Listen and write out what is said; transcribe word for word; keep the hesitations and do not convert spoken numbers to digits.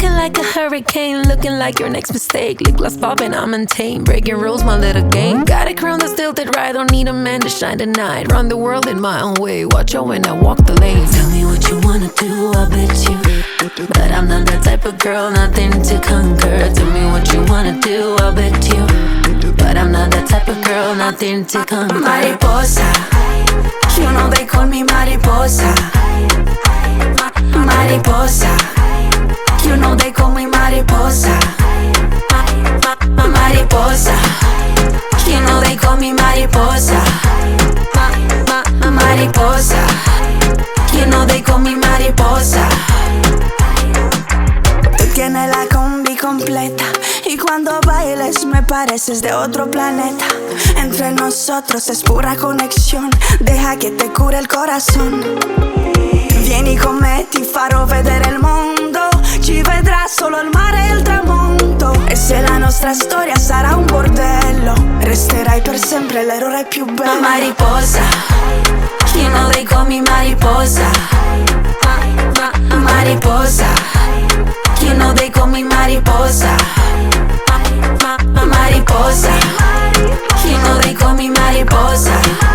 Looking like a hurricane, looking like your next mistake. Lip gloss popping, I'm untamed. Breaking rules, my little game. Got a crown that's tilted right, don't need a man to shine the night. Run the world in my own way, watch out when I walk the lane. Tell me what you wanna do, I'll bet you. But I'm not that type of girl, nothing to conquer. Tell me what you wanna do, I'll bet you. But I'm not that type of girl, nothing to conquer. Mariposa, you know they call me Mariposa. Ma- Mariposa, you know they call me Mariposa. Ma- ma- Mariposa, you know they call me Mariposa. Ma- ma- Mariposa, you know they call me Mariposa. Tú tienes la combi completa y cuando bailes me pareces de otro planeta. Entre nosotros es pura conexione, deja che te cura il corazon. Vieni con me, ti farò vedere il mondo, ci vedrà solo il mare e il tramonto. E se la nostra storia sarà un bordello, resterai per sempre l'eroe più bello. Ma mariposa, you know they call me Mariposa. Ma- ma- Mariposa, you know they call me Mariposa. Ma- ma- Mariposa, you know they call me Mariposa.